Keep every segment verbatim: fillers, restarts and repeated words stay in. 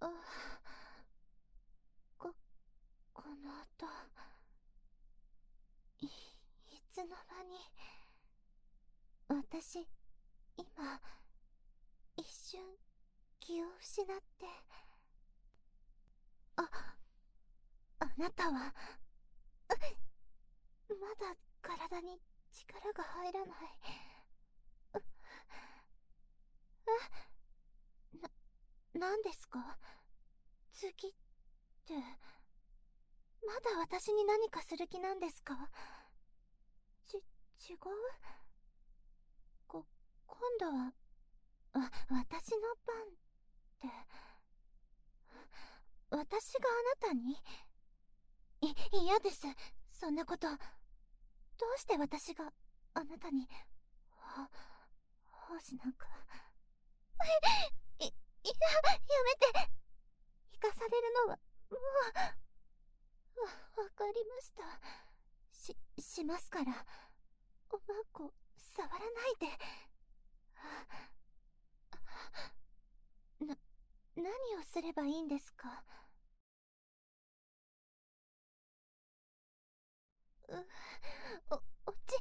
あ、こ、この音、い、いつの間に。私、今、一瞬、気を失って。あ、あなたは、まだ体に力が入らない。え、な、なんですか？次って、まだ私に何かする気なんですか？ち、違う？こ、今度は、わ、私の番って、私があなたに？い、嫌です。そんなこと。どうして私があなたに、は、奉仕なんか。い、いや、やめて。行かされるのは、もう、わ、わかりました。し、しますから。おまんこ、触らないで。な、何をすればいいんですか？う、お、おち、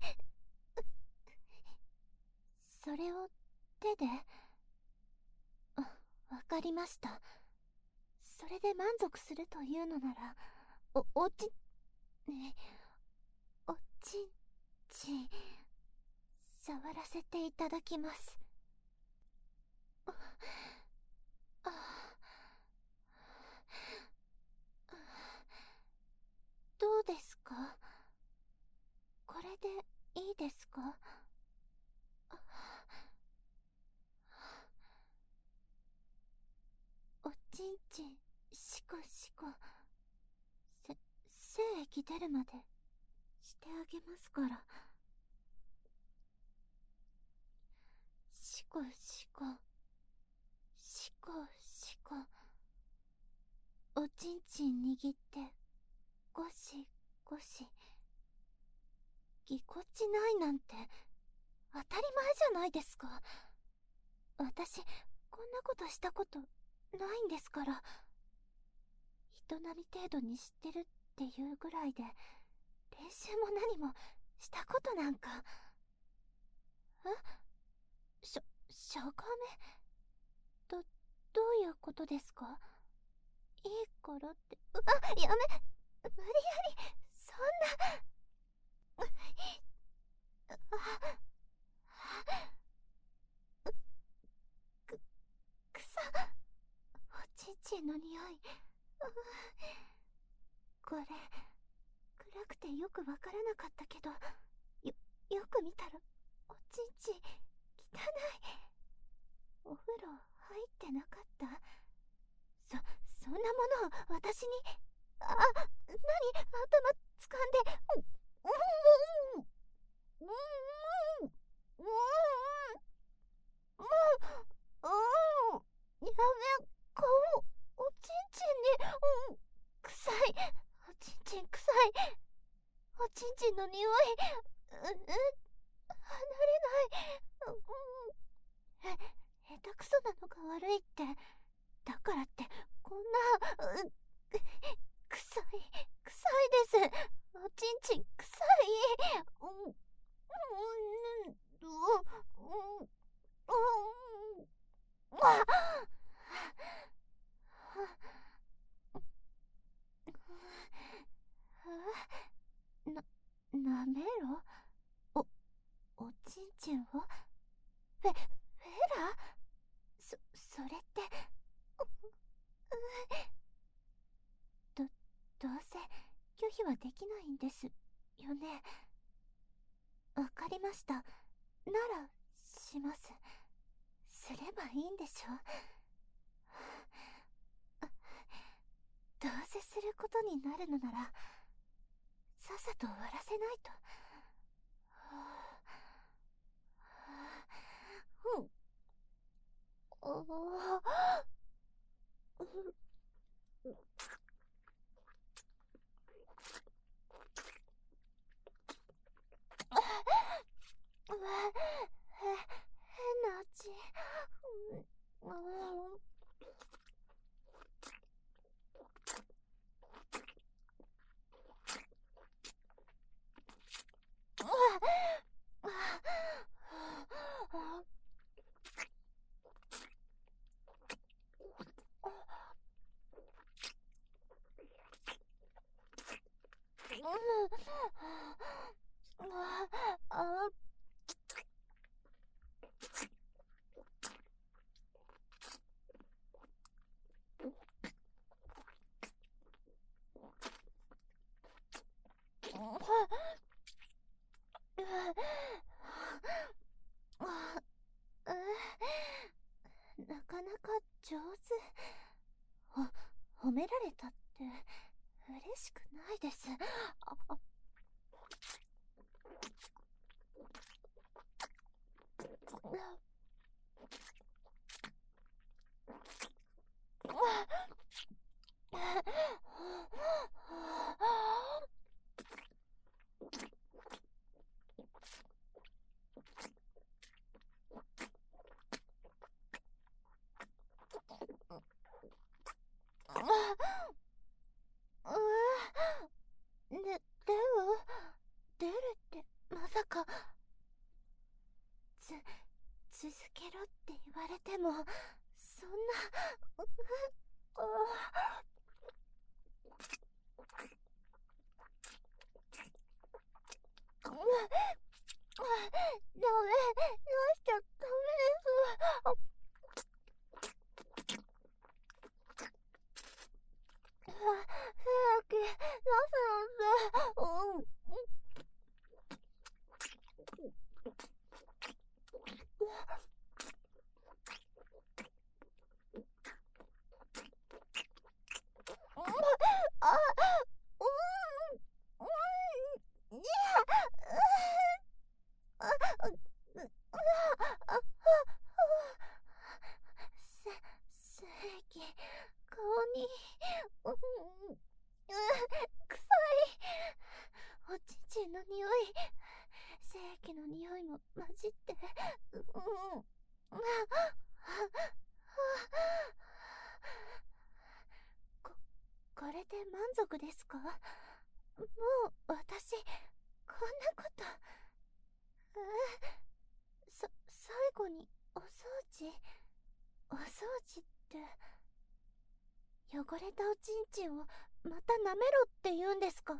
それを手で。あ、わかりました。それで満足するというのなら、お、おち、ね、おちんちん、触らせていただきます。あ、あ、どうですか？これでいいですか？おちんちん、しこしこ、せ、精液出るまでしてあげますから。しこしこ、しこしこ、おちんちん握ってゴシゴシ。ぎこちないなんて当たり前じゃないですか。私こんなことしたことないんですから。人並み程度に知ってるっていうぐらいで、練習も何もしたことなんか。え、しょ、しゃがめ、ど、どういうことですか？いいからって。う、あ、やめ、無理やり、そんな。あ、く、草、おちんちんの匂い。これ、暗くてよくわからなかったけど、よ、よく見たら、おちんちん、汚い。お風呂入ってなかった？そ、そんなものを私に。あ、なに、頭掴んで。うん、うん、うん、うん、うん、うん、うん、やめ、顔、おちんちんに、うん、臭い。おちんちん臭い。おちんちんの匂い。う、う、離れない。うん、へ、下手くそなのが悪いって。だからってこんな、う、臭い、臭いです。おちんちん臭い。うん、うん、うん、うん、うん、あ、な、なめろ？お、おちんちんを？フェ、フェラ？そ、それって、ど、どうせ拒否はできないんですよね。わかりました。なら、します。すればいいんでしょ？どうせすることになるのなら、さっさと終わらせないと。うん。おー、うわ、へ、変な味。うん、うん、 なかなか上手。ほ褒められたって嬉しくないです。ああで、では、出るってまさか、つ、続けろって言われても、そんな、う、う、ダメ、どうしちゃダメです。さ、さき、出すのって、うん。あ、うん、うん、いや、あ、あ、あ、あ、せ、正義、顔に、うん、うん、臭い。おちんちんの匂い、正義の匂いも混じって、うん、まあ、こ、これで満足ですか？もう、私、こんなこと、うさ、最後に、お掃除、お掃除って、汚れたおちんちんをまた舐めろって言うんですか？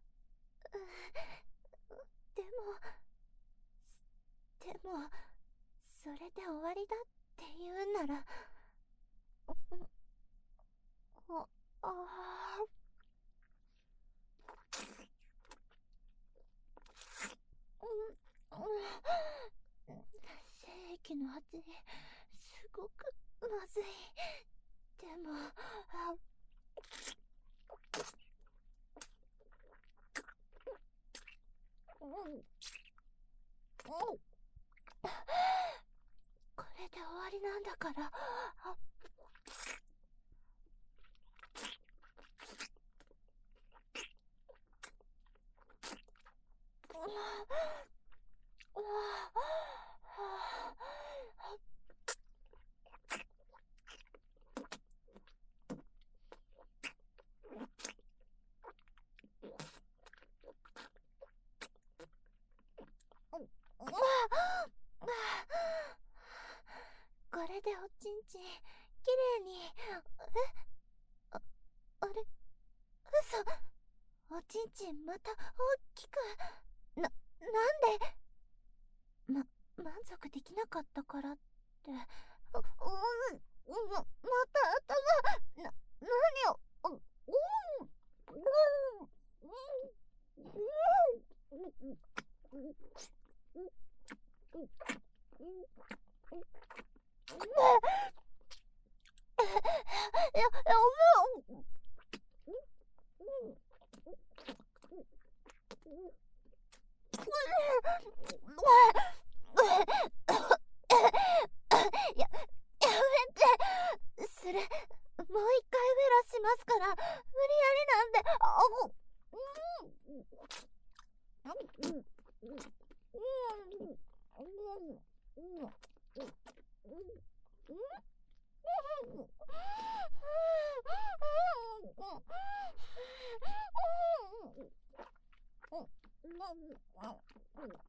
でも、でも、それで終わりだって言うんなら、あ、あー、うん、うん、精液の味、すごくまずい。でも、あ、うん、うん、これで終わりなんだから、あ、これでおちんちんきれいに、え、あ、あれ、嘘、おちんちんまた大きく、な、なんで、ま、満足できなかったからって、う、うん、ま、また頭、な、何を、う、うん、うん、うん、うん、うん、いや、いや、おめや、やめて、する、もう一回フェラしますから、無理やりなんで、あ、もう、うん、うん、うん、うん、うん、うん、うん、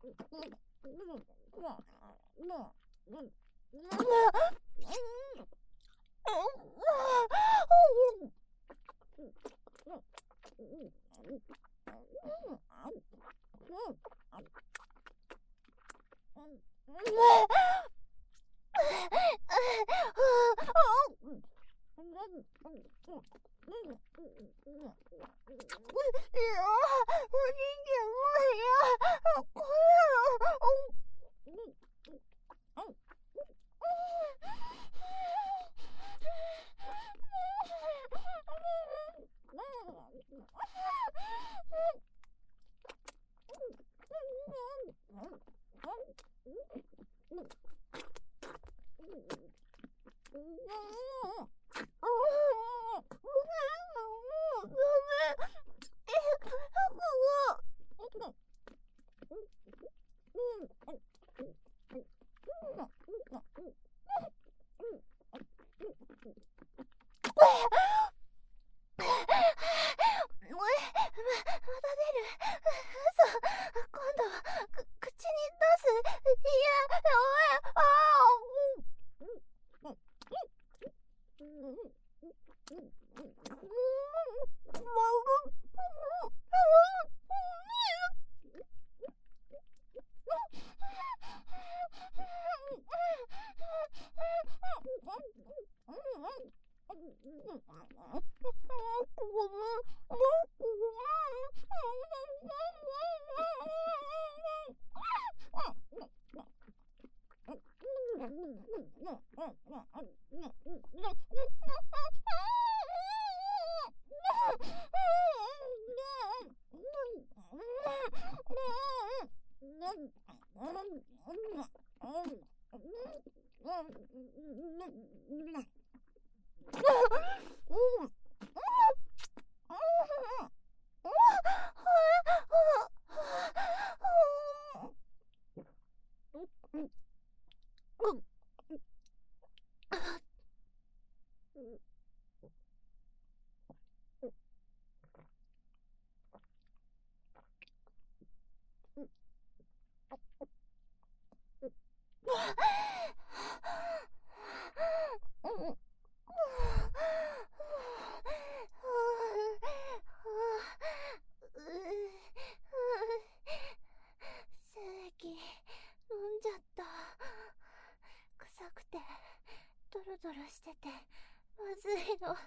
ドロしててまずいの。全部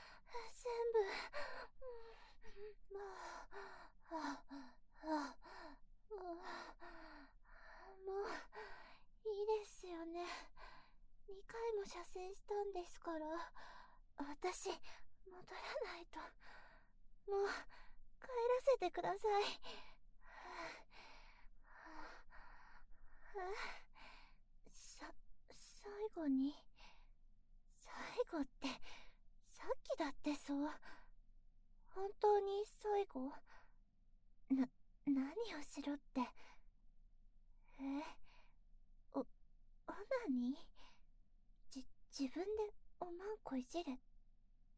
もうもういいですよね。にかいも射精したんですから。私戻らないと。もう帰らせてください。さ最後に最後ってさっきだってそう。本当に最後？な、何をしろって。えお、オナニー？じ、自分でおまんこいじれって、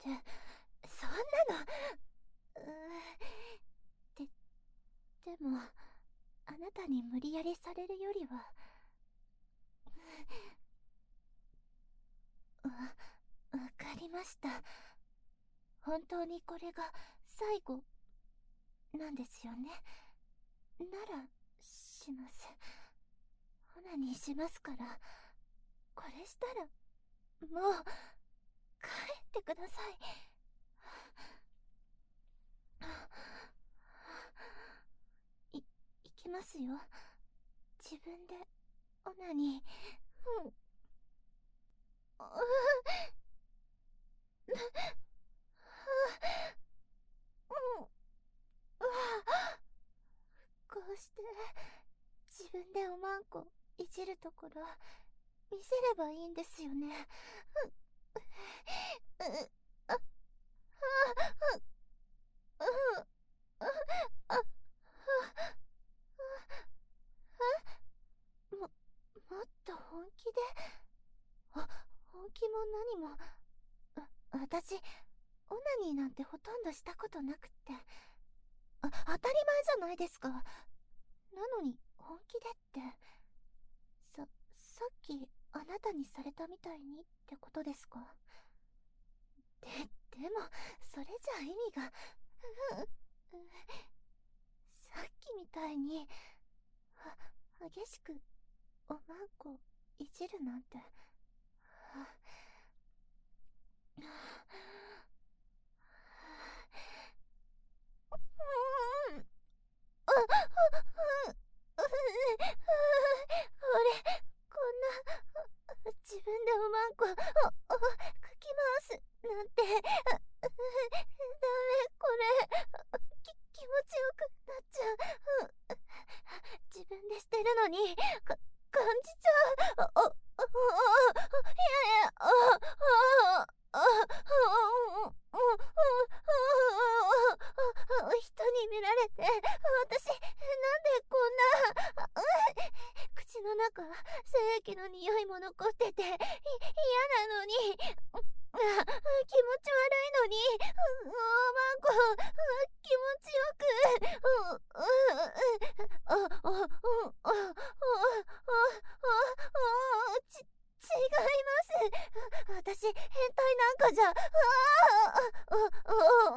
そんなの、うー、で、でも、あなたに無理やりされるよりは、わ、わかりました。本当にこれが最後なんですよね。ならします。オナニーしますから。これしたらもう帰ってください。い、いきますよ。自分でオナニー。うん。こうして自分でおまんこいじるところ見せればいいんですよね。も、もっと本気で。あ、本気も何も。わ、私オナニーなんてほとんどしたことなくって。あ、当たり前じゃないですか。なのに本気でって、さ、さっきあなたにされたみたいにってことですか？で、でも、それじゃ意味が、うん、さっきみたいに、は、激しく、おまんこ、いじるなんて、は、うん、あ、あ、あ、これ、こんな、自分でおまんこ、お、お、かき回す、なんて、ダメ、これ、き、気持ちよくなっちゃう。自分でしてるのに、か、感じちゃう。お、お、お、いやいや、あ、あ、あ、あ、人に見られて、私、なんでこんな、口の中、精液の匂いも残ってて、い、嫌なのに、気持ち悪いのに、おまんこ、気持ちよく、あ、あ、あ、あ、あ、ち、違います。私、変態なんかじゃ、ああ、あ、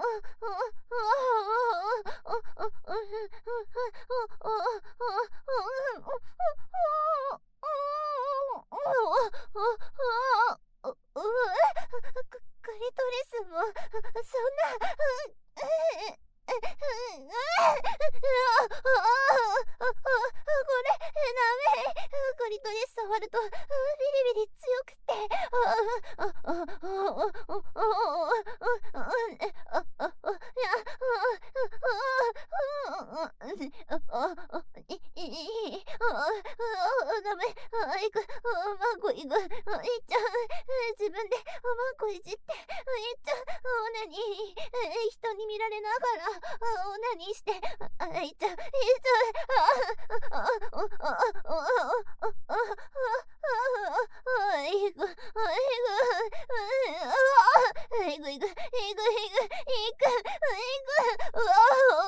クリトリスも、そんな、これ、ダメ。クリトリス触ると、ビリビリ強くて、あ、あ、あ、あ、あ、あ、いや、い、い、い、ダメ、いく、おまんこいく、いっちゃう、自分でおまんこいじって、いっちゃう、オナニー、人に見られながら、オナニーして、いっちゃう、いっちゃう、あ、あ、あ、あ、あ、あ、あ、いく、いく、いく、いく、いく、いく、いく、いく、うわ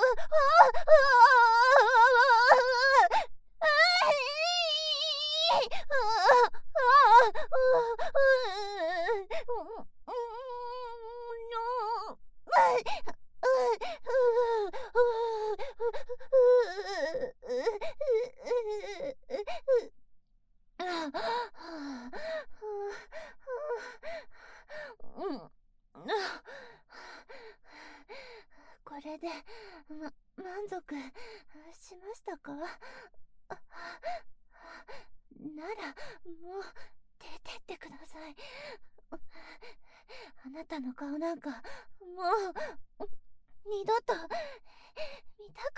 これで、ま、満足しましたか？なら、もう、出てってください。あなたの顔なんか、もう、二度と、見た